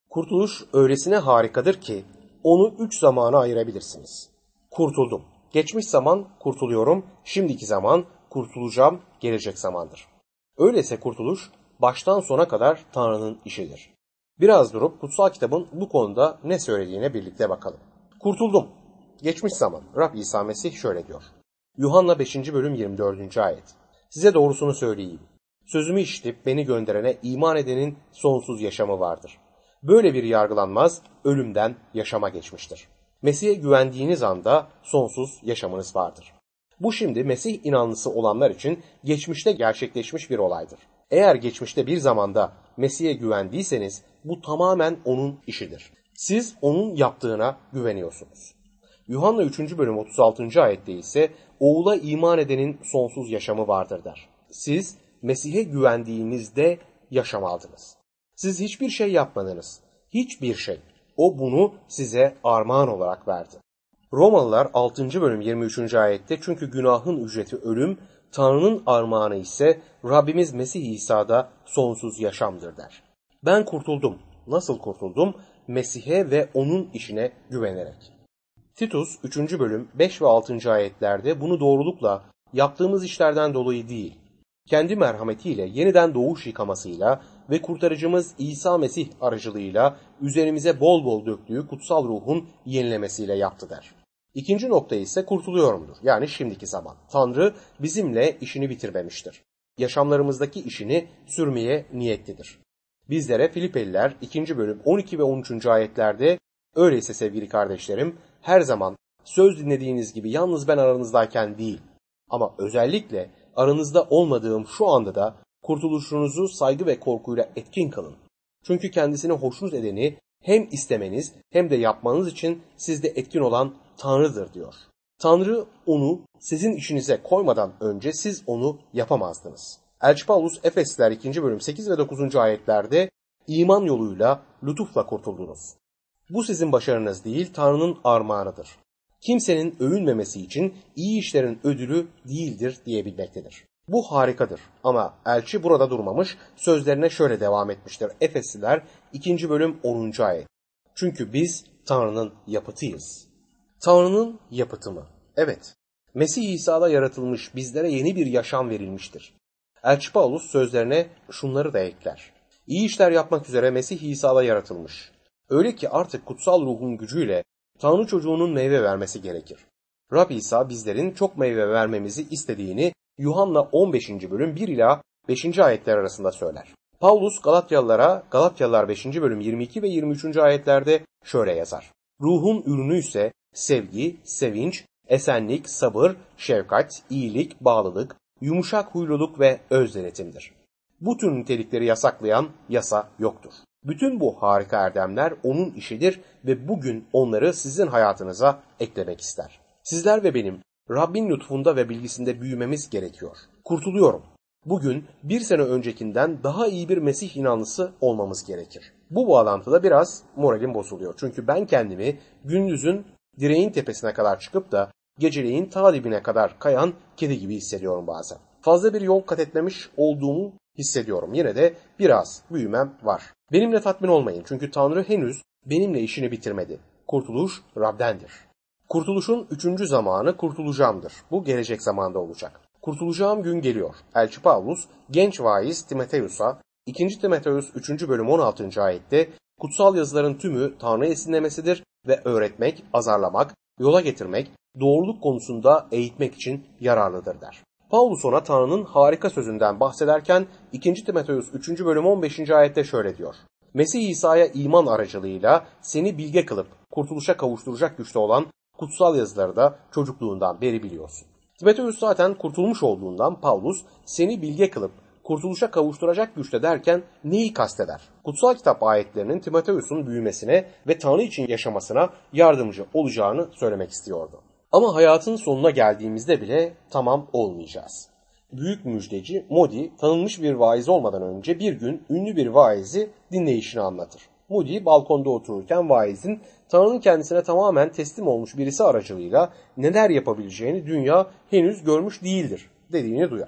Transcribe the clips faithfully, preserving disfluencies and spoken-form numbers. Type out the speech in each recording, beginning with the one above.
Kurtuluş öylesine harikadır ki onu üç zamana ayırabilirsiniz. Kurtuldum. Geçmiş zaman kurtuluyorum, şimdiki zaman kurtulacağım, gelecek zamandır. Öyleyse kurtuluş baştan sona kadar Tanrı'nın işidir. Biraz durup kutsal kitabın bu konuda ne söylediğine birlikte bakalım. Kurtuldum. Geçmiş zaman. Rab İsa Mesih şöyle diyor. Yuhanna beşinci bölüm yirmi dördüncü ayet. Size doğrusunu söyleyeyim. Sözümü işitip beni gönderene iman edenin sonsuz yaşamı vardır. Böyle bir yargılanmaz, ölümden yaşama geçmiştir. Mesih'e güvendiğiniz anda sonsuz yaşamınız vardır. Bu şimdi Mesih inanlısı olanlar için geçmişte gerçekleşmiş bir olaydır. Eğer geçmişte bir zamanda Mesih'e güvendiyseniz bu tamamen onun işidir. Siz onun yaptığına güveniyorsunuz. Yuhanna üçüncü bölüm otuz altıncı ayette ise oğula iman edenin sonsuz yaşamı vardır der. Siz Mesih'e güvendiğinizde yaşam aldınız. Siz hiçbir şey yapmadınız. Hiçbir şey. O bunu size armağan olarak verdi. Romalılar altıncı bölüm yirmi üçüncü ayette çünkü günahın ücreti ölüm, Tanrı'nın armağanı ise Rabbimiz Mesih İsa'da sonsuz yaşamdır der. Ben kurtuldum. Nasıl kurtuldum? Mesih'e ve onun işine güvenerek. Titus üçüncü bölüm beş ve altıncı ayetlerde bunu doğrulukla yaptığımız işlerden dolayı değil, kendi merhametiyle yeniden doğuş yıkamasıyla ve kurtarıcımız İsa Mesih aracılığıyla üzerimize bol bol döktüğü kutsal ruhun yenilemesiyle yaptı der. İkinci nokta ise kurtuluyorumdur. Yani şimdiki zaman. Tanrı bizimle işini bitirmemiştir. Yaşamlarımızdaki işini sürmeye niyetlidir. Bizlere Filipeliler ikinci bölüm on iki ve on üçüncü ayetlerde öyleyse sevgili kardeşlerim her zaman söz dinlediğiniz gibi yalnız ben aranızdayken değil ama özellikle aranızda olmadığım şu anda da kurtuluşunuzu saygı ve korkuyla etkin kılın. Çünkü kendisine hoşnut edeni hem istemeniz hem de yapmanız için sizde etkin olan Tanrı'dır diyor. Tanrı onu sizin işinize koymadan önce siz onu yapamazdınız. Elçi Paulus Efesliler ikinci bölüm sekiz ve dokuzuncu ayetlerde iman yoluyla lütufla kurtuldunuz. Bu sizin başarınız değil, Tanrı'nın armağanıdır. Kimsenin övünmemesi için iyi işlerin ödülü değildir diyebilmektedir. Bu harikadır ama elçi burada durmamış, sözlerine şöyle devam etmiştir. Efesliler ikinci bölüm onuncu ayet. Çünkü biz Tanrı'nın yapıtıyız. Tanrı'nın yapıtı mı? Evet. Mesih İsa'da yaratılmış, bizlere yeni bir yaşam verilmiştir. Elçi Paulus sözlerine şunları da ekler. İyi işler yapmak üzere Mesih İsa'da yaratılmış. Öyle ki artık kutsal ruhun gücüyle Tanrı çocuğunun meyve vermesi gerekir. Rab İsa bizlerin çok meyve vermemizi istediğini Yuhanna on beşinci bölüm bir ila beşinci ayetler arasında söyler. Paulus Galatyalılara Galatyalılar beşinci bölüm yirmi iki ve yirmi üçüncü ayetlerde şöyle yazar. Ruhun ürünü ise sevgi, sevinç, esenlik, sabır, şefkat, iyilik, bağlılık, yumuşak huyluluk ve öz denetimdir. Bu tür nitelikleri yasaklayan yasa yoktur. Bütün bu harika erdemler onun işidir ve bugün onları sizin hayatınıza eklemek ister. Sizler ve benim Rabbin lütfunda ve bilgisinde büyümemiz gerekiyor. Kurtuluyorum. Bugün bir sene öncekinden daha iyi bir Mesih inanlısı olmamız gerekir. Bu bağlantıda biraz moralim bozuluyor. Çünkü ben kendimi gündüzün direğin tepesine kadar çıkıp da geceleyin ta dibine kadar kayan kedi gibi hissediyorum bazen. Fazla bir yol kat etmemiş olduğumu hissediyorum. Yine de biraz büyümem var. Benimle tatmin olmayın çünkü Tanrı henüz benimle işini bitirmedi. Kurtuluş Rab'dendir. Kurtuluşun üçüncü zamanı kurtulacağımdır. Bu gelecek zamanda olacak. Kurtulacağım gün geliyor. Elçi Paulus genç vaiz Timoteus'a ikinci Timoteus üçüncü bölüm on altıncı ayette kutsal yazıların tümü Tanrı esinlemesidir ve öğretmek, azarlamak, yola getirmek, doğruluk konusunda eğitmek için yararlıdır der. Paulus ona Tanrı'nın harika sözünden bahsederken ikinci Timoteus üçüncü bölüm on beşinci ayette şöyle diyor. Mesih İsa'ya iman aracılığıyla seni bilge kılıp kurtuluşa kavuşturacak güçte olan kutsal yazıları da çocukluğundan beri biliyorsun. Timoteus zaten kurtulmuş olduğundan Paulus seni bilge kılıp kurtuluşa kavuşturacak güçte derken neyi kasteder? Kutsal kitap ayetlerinin Timoteus'un büyümesine ve Tanrı için yaşamasına yardımcı olacağını söylemek istiyordu. Ama hayatın sonuna geldiğimizde bile tamam olmayacağız. Büyük müjdeci Moody tanınmış bir vaiz olmadan önce bir gün ünlü bir vaizi dinleyişini anlatır. Moody balkonda otururken vaizin Tanrı'nın kendisine tamamen teslim olmuş birisi aracılığıyla neler yapabileceğini dünya henüz görmüş değildir dediğini duyar.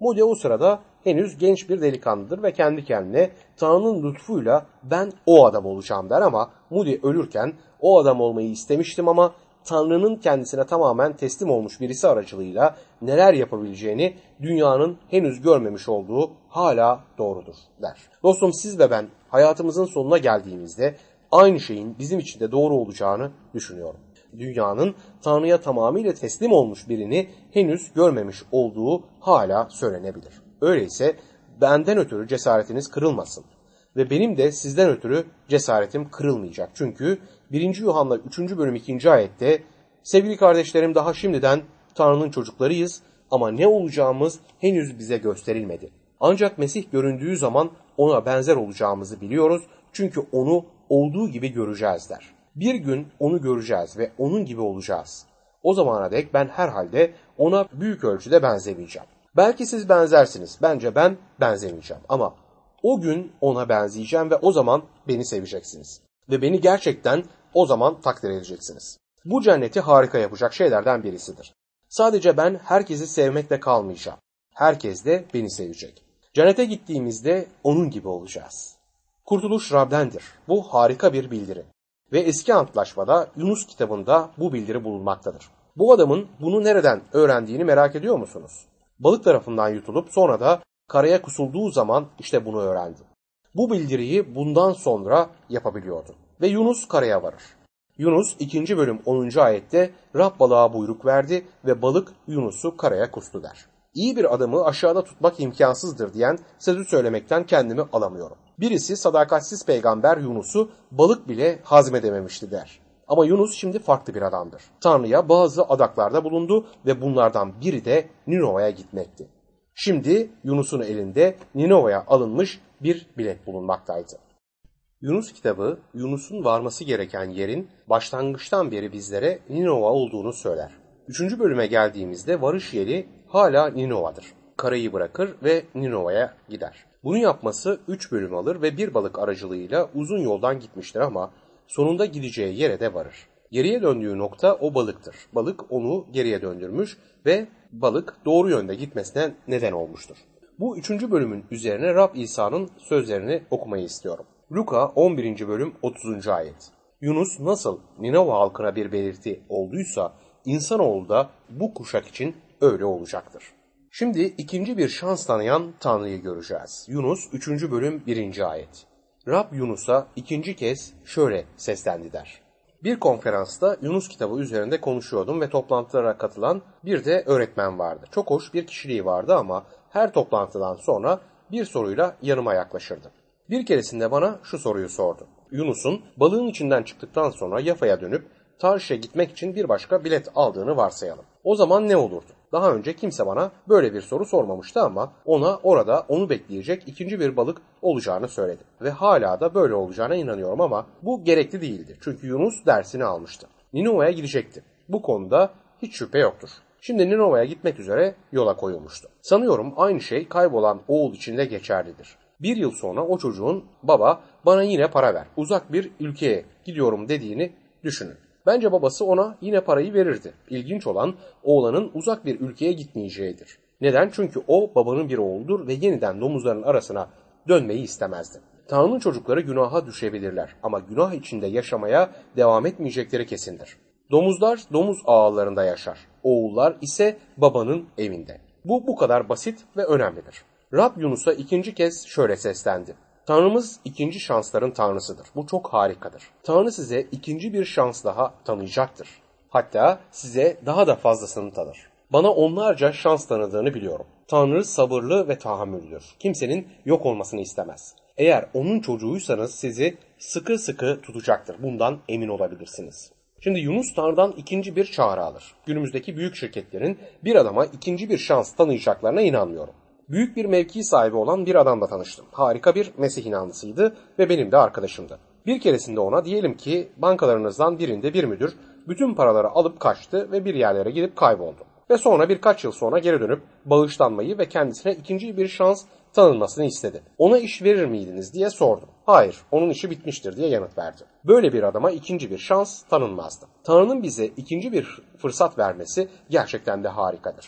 Moody o sırada henüz genç bir delikanlıdır ve kendi kendine Tanrı'nın lütfuyla ben o adam olacağım der ama Moody ölürken o adam olmayı istemiştim ama Tanrı'nın kendisine tamamen teslim olmuş birisi aracılığıyla neler yapabileceğini dünyanın henüz görmemiş olduğu hala doğrudur der. Dostum, siz ve ben hayatımızın sonuna geldiğimizde aynı şeyin bizim için de doğru olacağını düşünüyorum. Dünyanın Tanrı'ya tamamıyla teslim olmuş birini henüz görmemiş olduğu hala söylenebilir. Öyleyse benden ötürü cesaretiniz kırılmasın ve benim de sizden ötürü cesaretim kırılmayacak. Çünkü birinci Yuhanna üçüncü bölüm ikinci ayette sevgili kardeşlerim daha şimdiden Tanrı'nın çocuklarıyız ama ne olacağımız henüz bize gösterilmedi. Ancak Mesih göründüğü zaman ona benzer olacağımızı biliyoruz çünkü onu olduğu gibi göreceğiz der. Bir gün onu göreceğiz ve onun gibi olacağız. O zamana dek ben herhalde ona büyük ölçüde benzemeyeceğim. Belki siz benzersiniz, bence ben benzemeyeceğim ama o gün ona benzeyeceğim ve o zaman beni seveceksiniz. Ve beni gerçekten o zaman takdir edeceksiniz. Bu cenneti harika yapacak şeylerden birisidir. Sadece ben herkesi sevmekle kalmayacağım. Herkes de beni sevecek. Cennete gittiğimizde onun gibi olacağız. Kurtuluş Rab'dendir. Bu harika bir bildiri. Ve eski antlaşmada Yunus kitabında bu bildiri bulunmaktadır. Bu adamın bunu nereden öğrendiğini merak ediyor musunuz? Balık tarafından yutulup sonra da karaya kusulduğu zaman işte bunu öğrendi. Bu bildiriyi bundan sonra yapabiliyordu. Ve Yunus karaya varır. Yunus ikinci bölüm onuncu ayette Rab balığa buyruk verdi ve balık Yunus'u karaya kustu der. İyi bir adamı aşağıda tutmak imkansızdır diyen sözü söylemekten kendimi alamıyorum. Birisi sadakatsiz peygamber Yunus'u balık bile hazmedememişti der. Ama Yunus şimdi farklı bir adamdır. Tanrı'ya bazı adaklarda bulundu ve bunlardan biri de Ninova'ya gitmekti. Şimdi Yunus'un elinde Ninova'ya alınmış bir bilet bulunmaktaydı. Yunus kitabı Yunus'un varması gereken yerin başlangıçtan beri bizlere Ninova olduğunu söyler. Üçüncü bölüme geldiğimizde varış yeri hala Ninova'dır. Karayı bırakır ve Ninova'ya gider. Bunu yapması üç bölüm alır ve bir balık aracılığıyla uzun yoldan gitmiştir ama sonunda gideceği yere de varır. Geriye döndüğü nokta o balıktır. Balık onu geriye döndürmüş ve balık doğru yönde gitmesine neden olmuştur. Bu üçüncü bölümün üzerine Rab İsa'nın sözlerini okumayı istiyorum. Luka on birinci bölüm otuzuncu ayet. Yunus nasıl Ninova halkına bir belirti olduysa insanoğlu da bu kuşak için öyle olacaktır. Şimdi ikinci bir şans tanıyan Tanrı'yı göreceğiz. Yunus üçüncü bölüm birinci ayet. Rab Yunus'a ikinci kez şöyle seslendi der. Bir konferansta Yunus kitabı üzerinde konuşuyordum ve toplantılara katılan bir de öğretmen vardı. Çok hoş bir kişiliği vardı ama her toplantıdan sonra bir soruyla yanıma yaklaşırdı. Bir keresinde bana şu soruyu sordu. Yunus'un balığın içinden çıktıktan sonra Yafa'ya dönüp Tarşiş'e gitmek için bir başka bilet aldığını varsayalım. O zaman ne olurdu? Daha önce kimse bana böyle bir soru sormamıştı ama ona orada onu bekleyecek ikinci bir balık olacağını söyledi. Ve hala da böyle olacağına inanıyorum ama bu gerekli değildi. Çünkü Yunus dersini almıştı. Ninova'ya gidecekti. Bu konuda hiç şüphe yoktur. Şimdi Ninova'ya gitmek üzere yola koyulmuştu. Sanıyorum aynı şey kaybolan oğul için de geçerlidir. Bir yıl sonra o çocuğun baba bana yine para ver, uzak bir ülkeye gidiyorum dediğini düşünün. Bence babası ona yine parayı verirdi. İlginç olan oğlanın uzak bir ülkeye gitmeyeceğidir. Neden? Çünkü o babanın bir oğludur ve yeniden domuzların arasına dönmeyi istemezdi. Tanrı'nın çocukları günaha düşebilirler ama günah içinde yaşamaya devam etmeyecekleri kesindir. Domuzlar domuz ağlarında yaşar. Oğullar ise babanın evinde. Bu bu kadar basit ve önemlidir. Rab Yunus'a ikinci kez şöyle seslendi. Tanrımız ikinci şansların tanrısıdır. Bu çok harikadır. Tanrı size ikinci bir şans daha tanıyacaktır. Hatta size daha da fazlasını tanır. Bana onlarca şans tanıdığını biliyorum. Tanrı sabırlı ve tahammüllüdür. Kimsenin yok olmasını istemez. Eğer onun çocuğuysanız sizi sıkı sıkı tutacaktır. Bundan emin olabilirsiniz. Şimdi Yunus Tanrı'dan ikinci bir çağrı alır. Günümüzdeki büyük şirketlerin bir adama ikinci bir şans tanıyacaklarına inanmıyorum. Büyük bir mevki sahibi olan bir adamla tanıştım. Harika bir Mesih inanlısıydı ve benim de arkadaşımdı. Bir keresinde ona diyelim ki bankalarınızdan birinde bir müdür bütün paraları alıp kaçtı ve bir yerlere gidip kayboldu. Ve sonra birkaç yıl sonra geri dönüp bağışlanmayı ve kendisine ikinci bir şans tanınmasını istedi. Ona iş verir miydiniz diye sordum. Hayır, onun işi bitmiştir diye yanıt verdi. Böyle bir adama ikinci bir şans tanınmazdı. Tanrı'nın bize ikinci bir fırsat vermesi gerçekten de harikadır.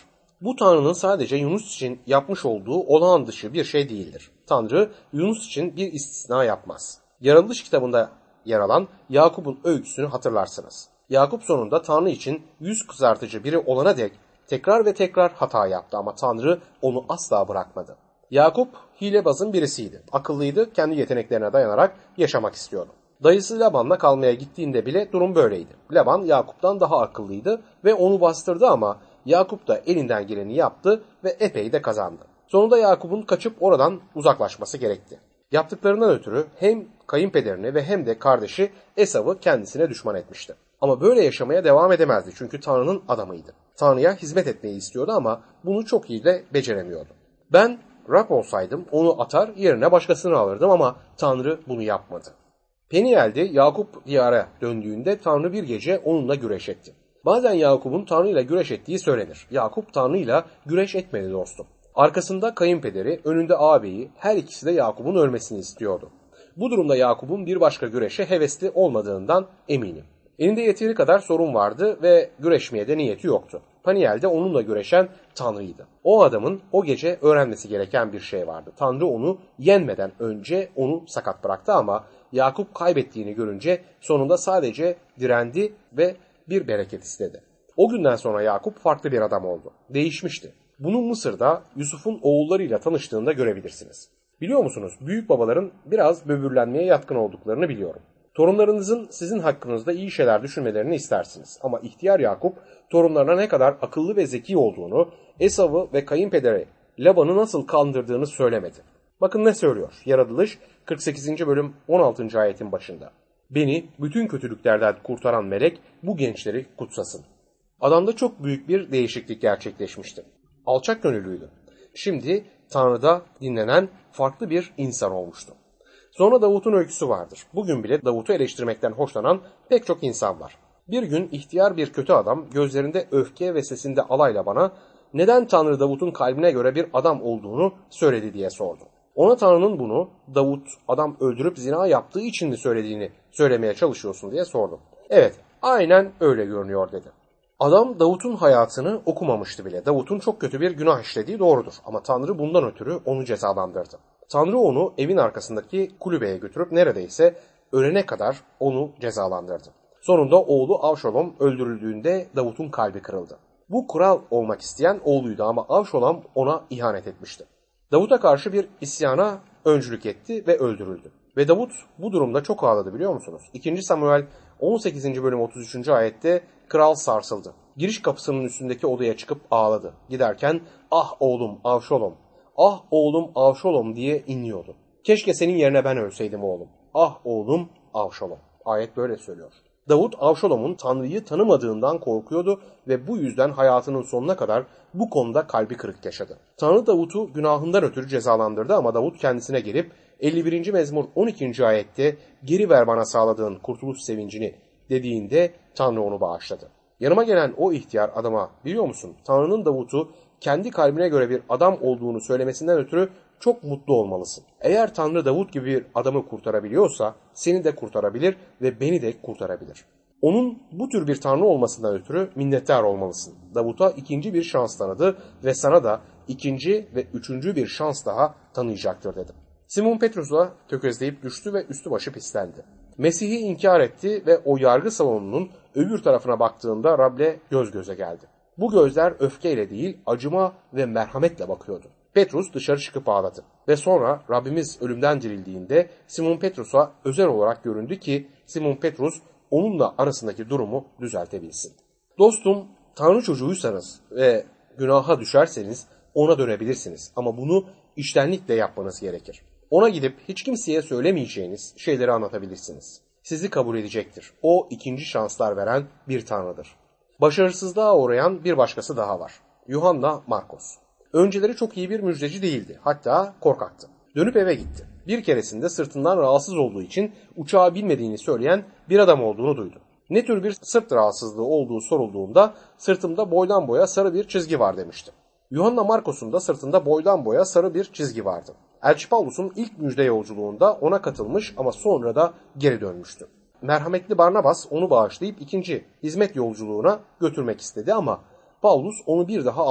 Bu Tanrı'nın sadece Yunus için yapmış olduğu olağan dışı bir şey değildir. Tanrı Yunus için bir istisna yapmaz. Yaratılış kitabında yer alan Yakup'un öyküsünü hatırlarsınız. Yakup sonunda Tanrı için yüz kızartıcı biri olana dek tekrar ve tekrar hata yaptı ama Tanrı onu asla bırakmadı. Yakup hilebazın birisiydi. Akıllıydı, kendi yeteneklerine dayanarak yaşamak istiyordu. Dayısı Laban'la kalmaya gittiğinde bile durum böyleydi. Laban Yakup'tan daha akıllıydı ve onu bastırdı ama Yakup da elinden geleni yaptı ve epey de kazandı. Sonunda Yakup'un kaçıp oradan uzaklaşması gerekti. Yaptıklarından ötürü hem kayınpederini ve hem de kardeşi Esav'ı kendisine düşman etmişti. Ama böyle yaşamaya devam edemezdi çünkü Tanrı'nın adamıydı. Tanrı'ya hizmet etmeyi istiyordu ama bunu çok iyi de beceremiyordu. Ben Rab olsaydım onu atar yerine başkasını alırdım ama Tanrı bunu yapmadı. Peniel'de Yakup diyara döndüğünde Tanrı bir gece onunla güreş etti. Bazen Yakup'un Tanrı ile güreş ettiği söylenir. Yakup Tanrı ile güreş etmedi dostum. Arkasında kayınpederi, önünde ağabeyi, her ikisi de Yakup'un ölmesini istiyordu. Bu durumda Yakup'un bir başka güreşe hevesli olmadığından eminim. Elinde yeteri kadar sorun vardı ve güreşmeye de niyeti yoktu. Peniel'de onunla güreşen Tanrı'ydı. O adamın o gece öğrenmesi gereken bir şey vardı. Tanrı onu yenmeden önce onu sakat bıraktı ama Yakup kaybettiğini görünce sonunda sadece direndi ve bir bereket istedi. O günden sonra Yakup farklı bir adam oldu. Değişmişti. Bunu Mısır'da Yusuf'un oğullarıyla tanıştığında görebilirsiniz. Biliyor musunuz? Büyük babaların biraz böbürlenmeye yatkın olduklarını biliyorum. Torunlarınızın sizin hakkınızda iyi şeyler düşünmelerini istersiniz. Ama ihtiyar Yakup torunlarına ne kadar akıllı ve zeki olduğunu, Esav'ı ve kayınpederi Laban'ı nasıl kandırdığını söylemedi. Bakın ne söylüyor? Yaratılış kırk sekizinci bölüm on altıncı ayetin başında. Beni bütün kötülüklerden kurtaran melek bu gençleri kutsasın. Adamda çok büyük bir değişiklik gerçekleşmişti. Alçak gönüllüydü. Şimdi Tanrı'da dinlenen farklı bir insan olmuştu. Sonra Davut'un öyküsü vardır. Bugün bile Davut'u eleştirmekten hoşlanan pek çok insan var. Bir gün ihtiyar bir kötü adam gözlerinde öfke ve sesinde alayla bana neden Tanrı Davut'un kalbine göre bir adam olduğunu söyledi diye sordu. Ona Tanrı'nın bunu Davut adam öldürüp zina yaptığı için mi söylediğini söylemeye çalışıyorsun diye sordum. Evet, aynen öyle görünüyor dedi. Adam Davut'un hayatını okumamıştı bile. Davut'un çok kötü bir günah işlediği doğrudur ama Tanrı bundan ötürü onu cezalandırdı. Tanrı onu evin arkasındaki kulübeye götürüp neredeyse ölene kadar onu cezalandırdı. Sonunda oğlu Avşalom öldürüldüğünde Davut'un kalbi kırıldı. Bu kral olmak isteyen oğluydu ama Avşalom ona ihanet etmişti. Davut'a karşı bir isyana öncülük etti ve öldürüldü. Ve Davut bu durumda çok ağladı biliyor musunuz? ikinci Samuel on sekizinci bölüm otuz üçüncü ayette kral sarsıldı. Giriş kapısının üstündeki odaya çıkıp ağladı. Giderken ah oğlum Avşalom, ah oğlum Avşalom diye inliyordu. Keşke senin yerine ben ölseydim oğlum. Ah oğlum Avşalom. Ayet böyle söylüyor. Davut Avşalom'un Tanrı'yı tanımadığından korkuyordu ve bu yüzden hayatının sonuna kadar bu konuda kalbi kırık yaşadı. Tanrı Davut'u günahından ötürü cezalandırdı ama Davut kendisine gelip elli birinci mezmur on ikinci ayette geri ver bana sağladığın kurtuluş sevincini dediğinde Tanrı onu bağışladı. Yanıma gelen o ihtiyar adama biliyor musun Tanrı'nın Davut'u kendi kalbine göre bir adam olduğunu söylemesinden ötürü çok mutlu olmalısın. Eğer Tanrı Davut gibi bir adamı kurtarabiliyorsa seni de kurtarabilir ve beni de kurtarabilir. Onun bu tür bir Tanrı olmasından ötürü minnettar olmalısın. Davut'a ikinci bir şans tanıdı ve sana da ikinci ve üçüncü bir şans daha tanıyacaktır dedim. Simon Petrus'a tökezleyip düştü ve üstü başı pislendi. Mesih'i inkar etti ve o yargı salonunun öbür tarafına baktığında Rab'le göz göze geldi. Bu gözler öfkeyle değil acıma ve merhametle bakıyordu. Petrus dışarı çıkıp ağladı ve sonra Rabbimiz ölümden dirildiğinde Simon Petrus'a özel olarak göründü ki Simon Petrus onunla arasındaki durumu düzeltebilsin. Dostum, Tanrı çocuğuysanız ve günaha düşerseniz ona dönebilirsiniz ama bunu içtenlikle yapmanız gerekir. Ona gidip hiç kimseye söylemeyeceğiniz şeyleri anlatabilirsiniz. Sizi kabul edecektir. O ikinci şanslar veren bir Tanrı'dır. Başarısızlığa uğrayan bir başkası daha var. Yuhanna Markos. Önceleri çok iyi bir müjdeci değildi. Hatta korkaktı. Dönüp eve gitti. Bir keresinde sırtından rahatsız olduğu için uçağa binmediğini söyleyen bir adam olduğunu duydu. Ne tür bir sırt rahatsızlığı olduğu sorulduğunda sırtımda boydan boya sarı bir çizgi var demişti. Yuhanna Markos'un da sırtında boydan boya sarı bir çizgi vardı. Elçi Pavlus'un ilk müjde yolculuğunda ona katılmış ama sonra da geri dönmüştü. Merhametli Barnabas onu bağışlayıp ikinci hizmet yolculuğuna götürmek istedi ama Pavlus onu bir daha almam.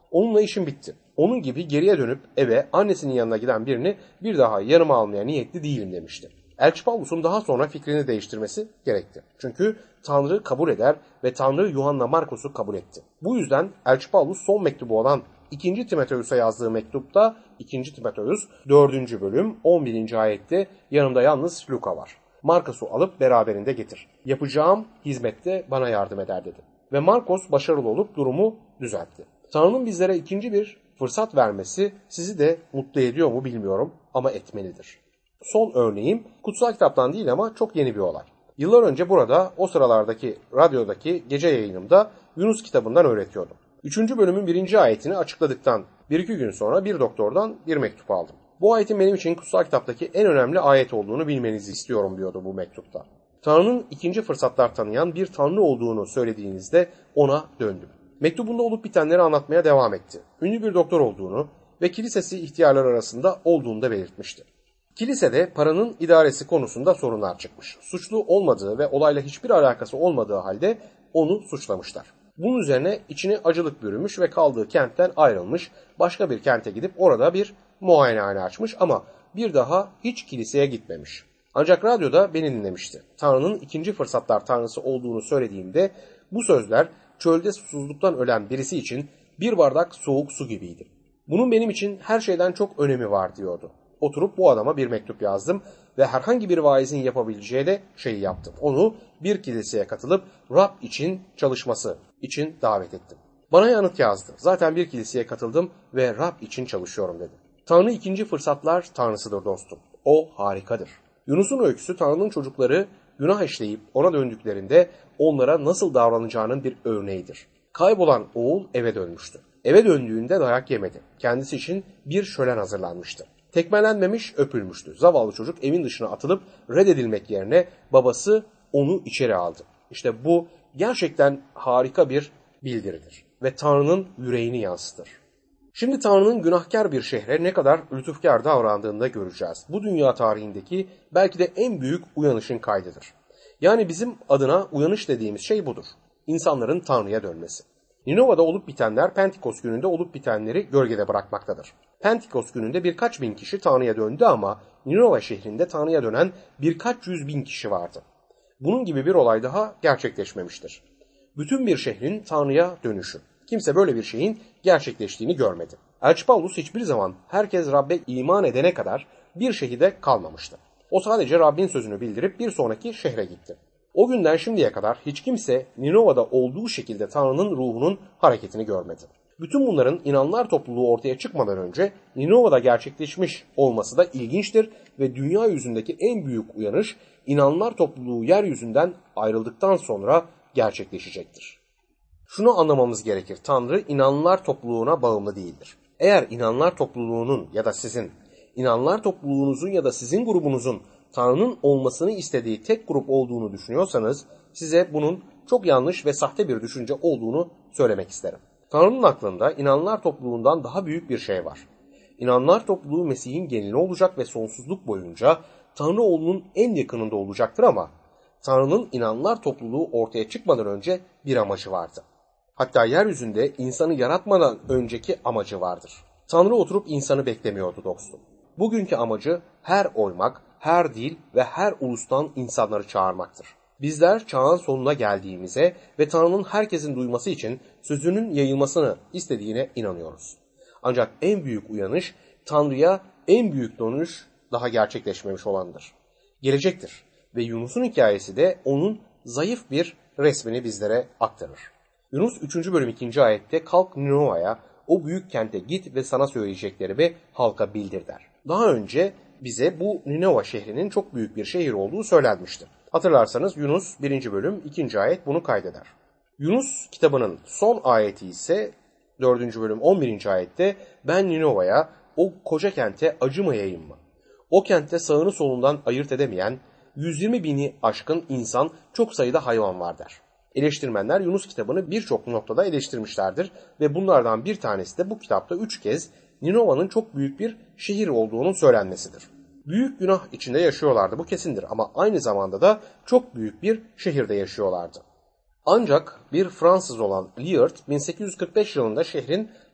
Onunla işim bitti. Onun gibi geriye dönüp eve annesinin yanına giden birini bir daha yanıma almaya niyetli değilim demişti. Elçi Pavlus'un daha sonra fikrini değiştirmesi gerekti. Çünkü Tanrı kabul eder ve Tanrı Yuhanna Markus'u kabul etti. Bu yüzden Elçi Pavlus son mektubu olan ikinci Timoteus'a yazdığı mektupta ikinci Timoteus dördüncü bölüm on birinci ayette yanımda yalnız Luka var. Markus'u alıp beraberinde getir. Yapacağım hizmette bana yardım eder dedi. Ve Markus başarılı olup durumu düzeltti. Tanrı'nın bizlere ikinci bir fırsat vermesi sizi de mutlu ediyor mu bilmiyorum ama etmelidir. Son örneğim kutsal kitaptan değil ama çok yeni bir olay. Yıllar önce burada o sıralardaki radyodaki gece yayınımda Yunus kitabından öğretiyordum. Üçüncü bölümün birinci ayetini açıkladıktan bir iki gün sonra bir doktordan bir mektup aldım. Bu ayetin benim için kutsal kitaptaki en önemli ayet olduğunu bilmenizi istiyorum diyordu bu mektupta. Tanrı'nın ikinci fırsatlar tanıyan bir Tanrı olduğunu söylediğinizde ona döndüm. Mektubunda olup bitenleri anlatmaya devam etti. Ünlü bir doktor olduğunu ve kilisesi ihtiyarlar arasında olduğunu da belirtmişti. Kilisede paranın idaresi konusunda sorunlar çıkmış. Suçlu olmadığı ve olayla hiçbir alakası olmadığı halde onu suçlamışlar. Bunun üzerine içine acılık bürümüş ve kaldığı kentten ayrılmış, başka bir kente gidip orada bir muayenehane açmış ama bir daha hiç kiliseye gitmemiş. Ancak radyoda beni dinlemişti. Tanrı'nın ikinci fırsatlar tanrısı olduğunu söylediğimde bu sözler çölde susuzluktan ölen birisi için bir bardak soğuk su gibiydi. Bunun benim için her şeyden çok önemi var diyordu. Oturup bu adama bir mektup yazdım ve herhangi bir vaizin yapabileceği de şeyi yaptım. Onu bir kiliseye katılıp Rab için çalışması için davet ettim. Bana yanıt yazdı. Zaten bir kiliseye katıldım ve Rab için çalışıyorum dedi. Tanrı ikinci fırsatlar tanrısıdır dostum. O harikadır. Yunus'un öyküsü Tanrı'nın çocukları günah işleyip ona döndüklerinde onlara nasıl davranacağının bir örneğidir. Kaybolan oğul eve dönmüştü. Eve döndüğünde dayak yemedi. Kendisi için bir şölen hazırlanmıştı. Tekmelenmemiş, öpülmüştü. Zavallı çocuk evin dışına atılıp reddedilmek yerine babası onu içeri aldı. İşte bu gerçekten harika bir bildiridir ve Tanrı'nın yüreğini yansıtır. Şimdi Tanrı'nın günahkar bir şehre ne kadar lütufkar davrandığını da göreceğiz. Bu dünya tarihindeki belki de en büyük uyanışın kaydıdır. Yani bizim adına uyanış dediğimiz şey budur. İnsanların Tanrı'ya dönmesi. Ninova'da olup bitenler Pentikos gününde olup bitenleri gölgede bırakmaktadır. Pentikos gününde birkaç bin kişi Tanrı'ya döndü ama Ninova şehrinde Tanrı'ya dönen birkaç yüz bin kişi vardı. Bunun gibi bir olay daha gerçekleşmemiştir. Bütün bir şehrin Tanrı'ya dönüşü. Kimse böyle bir şeyin gerçekleştiğini görmedi. Elçi Pavlus hiçbir zaman herkes Rab'be iman edene kadar bir şehirde kalmamıştı. O sadece Rabbin sözünü bildirip bir sonraki şehre gitti. O günden şimdiye kadar hiç kimse Ninova'da olduğu şekilde Tanrı'nın ruhunun hareketini görmedi. Bütün bunların inanlar topluluğu ortaya çıkmadan önce Ninova'da gerçekleşmiş olması da ilginçtir ve dünya yüzündeki en büyük uyanış inanlar topluluğu yeryüzünden ayrıldıktan sonra gerçekleşecektir. Şunu anlamamız gerekir. Tanrı inanlar topluluğuna bağımlı değildir. Eğer inanlar topluluğunun ya da sizin, inanlar topluluğunuzun ya da sizin grubunuzun Tanrı'nın olmasını istediği tek grup olduğunu düşünüyorsanız size bunun çok yanlış ve sahte bir düşünce olduğunu söylemek isterim. Tanrı'nın aklında inanlar topluluğundan daha büyük bir şey var. İnanlar topluluğu Mesih'in geneli olacak ve sonsuzluk boyunca Tanrı oğlunun en yakınında olacaktır ama Tanrı'nın inanlar topluluğu ortaya çıkmadan önce bir amacı vardı. Hatta yeryüzünde insanı yaratmadan önceki amacı vardır. Tanrı oturup insanı beklemiyordu dostum. Bugünkü amacı her oymak, her dil ve her ulustan insanları çağırmaktır. Bizler çağın sonuna geldiğimize ve Tanrı'nın herkesin duyması için sözünün yayılmasını istediğine inanıyoruz. Ancak en büyük uyanış Tanrı'ya en büyük dönüş daha gerçekleşmemiş olandır. Gelecektir ve Yunus'un hikayesi de onun zayıf bir resmini bizlere aktarır. Yunus üçüncü bölüm ikinci ayette kalk Ninova'ya, o büyük kente git ve sana söyleyeceklerimi halka bildir der. Daha önce bize bu Ninova şehrinin çok büyük bir şehir olduğu söylenmişti. Hatırlarsanız Yunus birinci bölüm ikinci ayet bunu kaydeder. Yunus kitabının son ayeti ise dördüncü bölüm on birinci ayette ben Ninova'ya, o koca kente acımayayım mı? O kentte sağını solundan ayırt edemeyen yüz yirmi bini aşkın insan, çok sayıda hayvan var der. Eleştirmenler Yunus kitabını birçok noktada eleştirmişlerdir ve bunlardan bir tanesi de bu kitapta üç kez Ninova'nın çok büyük bir şehir olduğunun söylenmesidir. Büyük günah içinde yaşıyorlardı, bu kesindir, ama aynı zamanda da çok büyük bir şehirde yaşıyorlardı. Ancak bir Fransız olan Liard bin sekiz yüz kırk beş yılında şehrin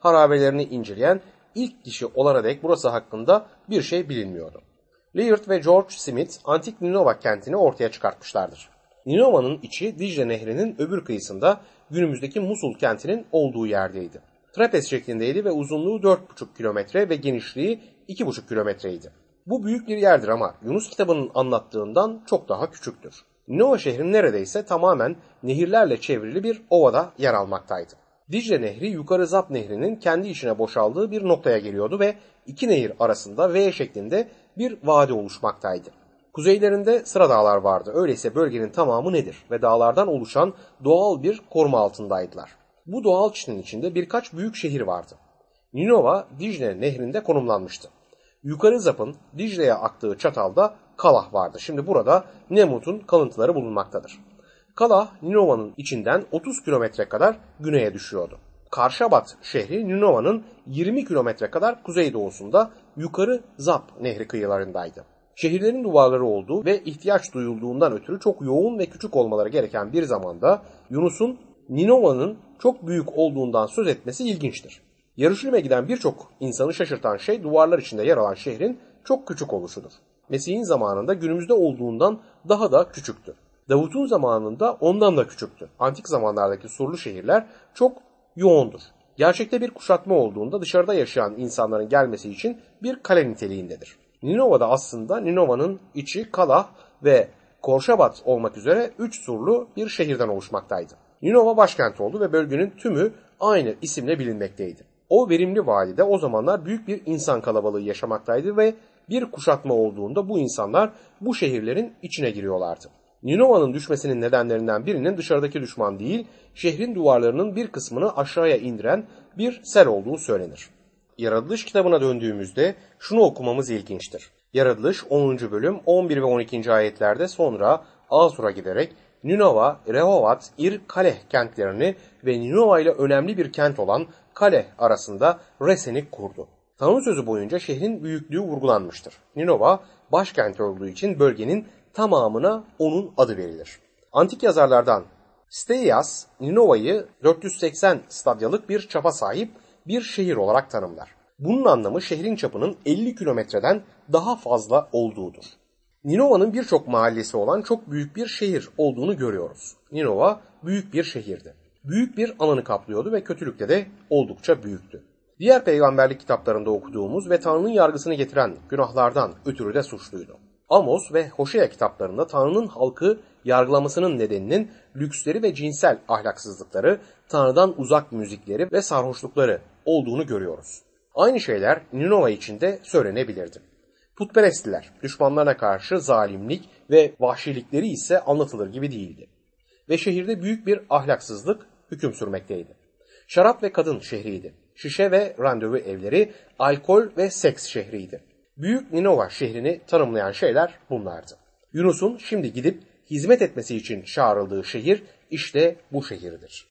harabelerini inceleyen ilk kişi olana dek burası hakkında bir şey bilinmiyordu. Layard ve George Smith antik Ninova kentini ortaya çıkartmışlardır. Ninova'nın içi Dicle Nehri'nin öbür kıyısında günümüzdeki Musul kentinin olduğu yerdeydi. Trapez şeklindeydi ve uzunluğu dört buçuk kilometre ve genişliği iki buçuk kilometreydi. Bu büyük bir yerdir ama Yunus kitabının anlattığından çok daha küçüktür. Ninova şehri neredeyse tamamen nehirlerle çevrili bir ovada yer almaktaydı. Dicle Nehri yukarı Zap Nehri'nin kendi içine boşaldığı bir noktaya geliyordu ve iki nehir arasında V şeklinde bir vadi oluşmaktaydı. Kuzeylerinde sıra dağlar vardı. Öyleyse bölgenin tamamı nedir ve dağlardan oluşan doğal bir koruma altındaydılar. Bu doğal çitin içinde birkaç büyük şehir vardı. Ninova, Dicle Nehri'nde konumlanmıştı. Yukarı Zap'ın Dicle'ye aktığı çatalda Kalah vardı. Şimdi burada Nemrut'un kalıntıları bulunmaktadır. Kalah, Ninova'nın içinden otuz kilometre kadar güneye düşüyordu. Karşabat şehri Ninova'nın yirmi kilometre kadar kuzeydoğusunda yukarı Zap Nehri kıyılarındaydı. Şehirlerin duvarları olduğu ve ihtiyaç duyulduğundan ötürü çok yoğun ve küçük olmaları gereken bir zamanda Yunus'un Ninova'nın çok büyük olduğundan söz etmesi ilginçtir. Yarışilime giden birçok insanı şaşırtan şey duvarlar içinde yer alan şehrin çok küçük oluşudur. Mesih'in zamanında günümüzde olduğundan daha da küçüktü. Davut'un zamanında ondan da küçüktü. Antik zamanlardaki surlu şehirler çok yoğundur. Gerçekte bir kuşatma olduğunda dışarıda yaşayan insanların gelmesi için bir kale niteliğindedir. Ninova'da aslında Ninova'nın içi Kalah ve Korşabat olmak üzere üç surlu bir şehirden oluşmaktaydı. Ninova başkent oldu ve bölgenin tümü aynı isimle bilinmekteydi. O verimli vadide o zamanlar büyük bir insan kalabalığı yaşamaktaydı ve bir kuşatma olduğunda bu insanlar bu şehirlerin içine giriyorlardı. Ninova'nın düşmesinin nedenlerinden birinin dışarıdaki düşman değil, şehrin duvarlarının bir kısmını aşağıya indiren bir sel olduğu söylenir. Yaratılış kitabına döndüğümüzde şunu okumamız ilginçtir. Yaratılış onuncu bölüm on bir ve on ikinci ayetlerde sonra Asur'a giderek Ninova, Rehovat, Ir, Kaleh kentlerini ve Ninova ile önemli bir kent olan Kaleh arasında Resen'i kurdu. Tanrı sözü boyunca şehrin büyüklüğü vurgulanmıştır. Ninova başkent olduğu için bölgenin tamamına onun adı verilir. Antik yazarlardan Steias, Ninova'yı dört yüz seksen stadyalık bir çapa sahip bir şehir olarak tanımlar. Bunun anlamı şehrin çapının elli kilometreden daha fazla olduğudur. Ninova'nın birçok mahallesi olan çok büyük bir şehir olduğunu görüyoruz. Ninova büyük bir şehirdi. Büyük bir alanı kaplıyordu ve kötülükte de oldukça büyüktü. Diğer peygamberlik kitaplarında okuduğumuz ve Tanrı'nın yargısını getiren günahlardan ötürü de suçluydu. Amos ve Hoşea kitaplarında Tanrı'nın halkı yargılamasının nedeninin lüksleri ve cinsel ahlaksızlıkları, Tanrı'dan uzak müzikleri ve sarhoşlukları olduğunu görüyoruz. Aynı şeyler Ninova için de söylenebilirdi. Putperestliler, düşmanlarına karşı zalimlik ve vahşilikleri ise anlatılır gibi değildi. Ve şehirde büyük bir ahlaksızlık hüküm sürmekteydi. Şarap ve kadın şehriydi. Şişe ve randevu evleri, alkol ve seks şehriydi. Büyük Ninova şehrini tanımlayan şeyler bunlardı. Yunus'un şimdi gidip hizmet etmesi için çağrıldığı şehir işte bu şehirdir.